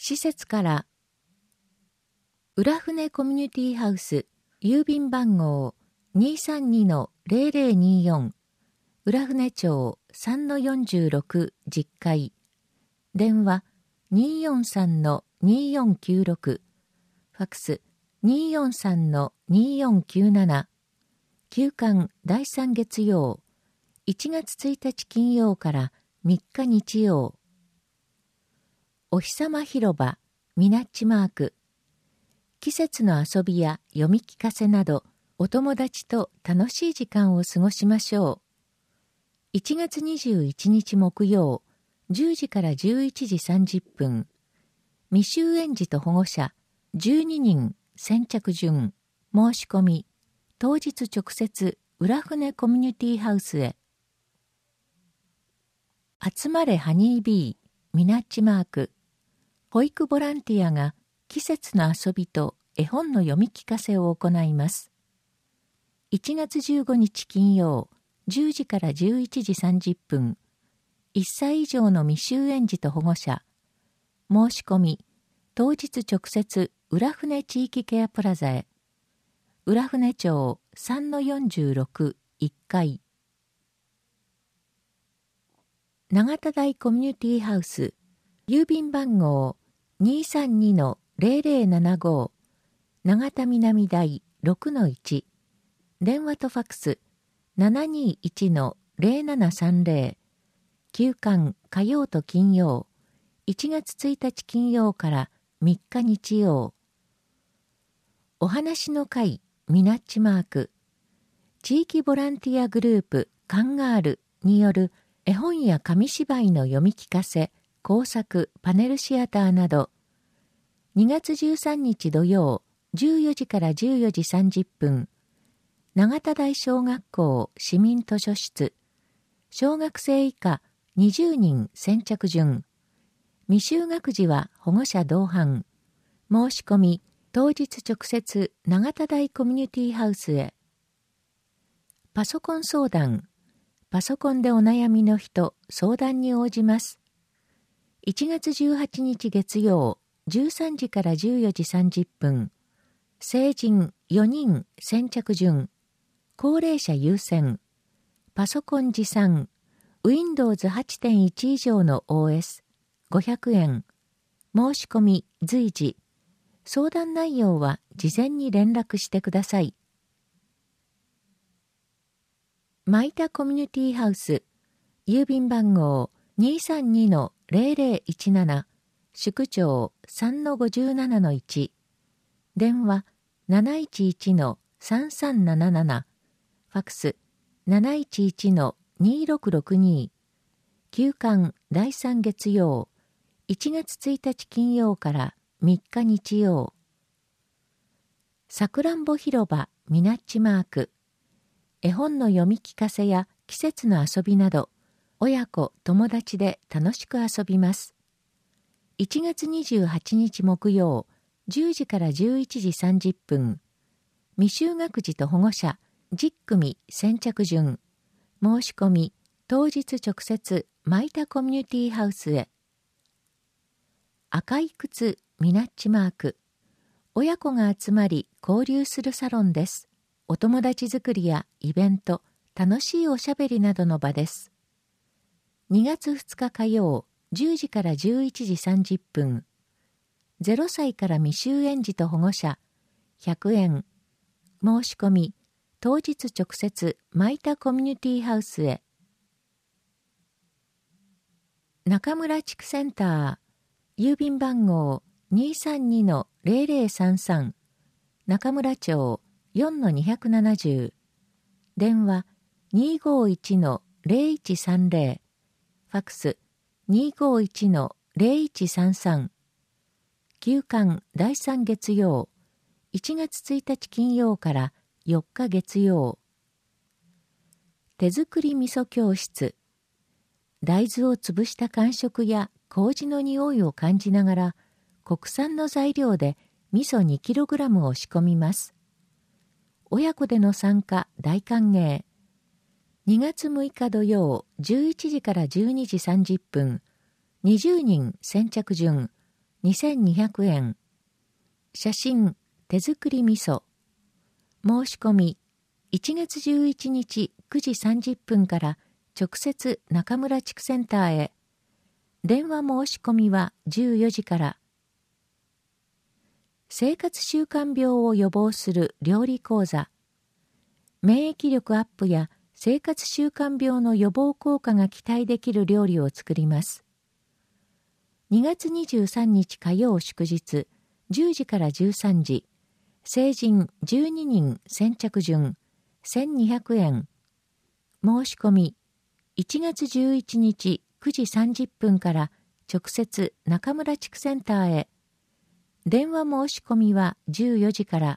施設から浦船コミュニティハウス郵便番号 232-0024 浦船町 3-46 10階電話 243-2496 ファクス 243-2497 休館第3月曜1月1日金曜から3日日曜お日様広場ミナッチマーク季節の遊びや読み聞かせなどお友達と楽しい時間を過ごしましょう。1月21日木曜10時から11時30分未就園児と保護者12人先着順申し込み当日直接浦船コミュニティハウスへ集まれハニービーミナッチマーク保育ボランティアが季節の遊びと絵本の読み聞かせを行います。1月15日金曜10時から11時30分1歳以上の未就園児と保護者申し込み当日直接浦船地域ケアプラザへ浦船町 3-46 1階永田台コミュニティハウス郵便番号 232-0075 永田南台 6-1 電話とファクス 721-0730 休館火曜と金曜1月1日金曜から3日日曜お話の会ミナッチマーク地域ボランティアグループカンガールによる絵本や紙芝居の読み聞かせ工作パネルシアターなど2月13日土曜14時から14時30分永田台小学校市民図書室小学生以下20人先着順未就学児は保護者同伴申し込み当日直接永田台コミュニティハウスへパソコン相談パソコンでお悩みの人相談に応じます1月18日月曜13時から14時30分成人4人先着順高齢者優先パソコン持参 Windows 8.1 以上の OS500 円申し込み随時相談内容は事前に連絡してください。マイタコミュニティハウス郵便番号 232-0017 宿町 3-57-1 電話 711-3377 ファクス 711-2662 休館第3月曜1月1日金曜から3日日曜さくらんぼ広場ミナッチマーク絵本の読み聞かせや季節の遊びなど親子友達で楽しく遊びます1月28日木曜10時から11時30分未就学児と保護者10組先着順申し込み当日直接マイタコミュニティハウスへ赤い靴ミナッチマーク親子が集まり交流するサロンですお友達作りやイベント楽しいおしゃべりなどの場です2月2日火曜10時から11時30分0歳から未就園児と保護者100円申し込み当日直接マイタコミュニティハウスへ中村地区センター郵便番号 232-0033 中村町 4-270 電話 251-0130 ファクス 251-0133 休館第3月曜1月1日金曜から4日月曜手作り味噌教室大豆を潰した感触や麹の匂いを感じながら国産の材料で味噌 2kg を仕込みます親子での参加大歓迎2月6日土曜11時から12時30分20人先着順 2200円。写真、手作り味噌。申し込み、1月11日9時30分から直接中村地区センターへ。電話申し込みは14時から。生活習慣病を予防する料理講座。免疫力アップや生活習慣病の予防効果が期待できる料理を作ります。2月23日火曜祝日、10時から13時。成人12人先着順、1200円。申し込み、1月11日9時30分から直接中村地区センターへ。電話申し込みは14時から。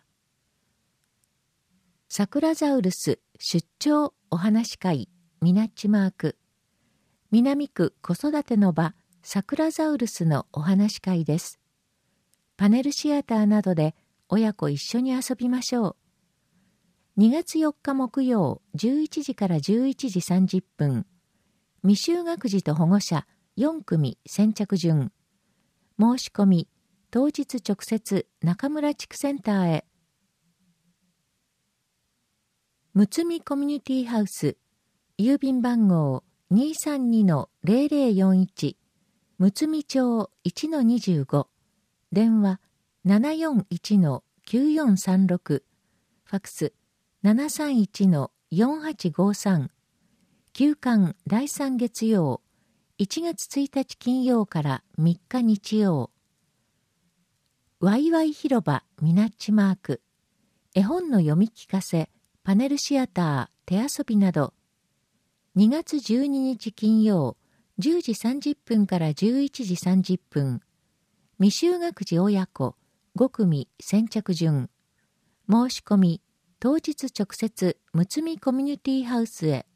サクラザウルス出張お話会ミナッチマーク。南区子育ての場サクラザウルスのお話会です。パネルシアターなどで親子一緒に遊びましょう。2月4日木曜11時から11時30分。未就学児と保護者4組先着順。申し込み、当日直接中村地区センターへ。むつみコミュニティハウス、郵便番号 232-0041、むつみ町 1-25、電話 741-9436、ファクス 731-4853、休館第3月曜、1月1日金曜から3日日曜。ワイワイ広場ミナッチマーク、絵本の読み聞かせ、パネルシアター、手遊びなど、2月12日金曜、10時30分から11時30分、未就学児親子、5組先着順。申し込み、当日直接、むつみコミュニティハウスへ。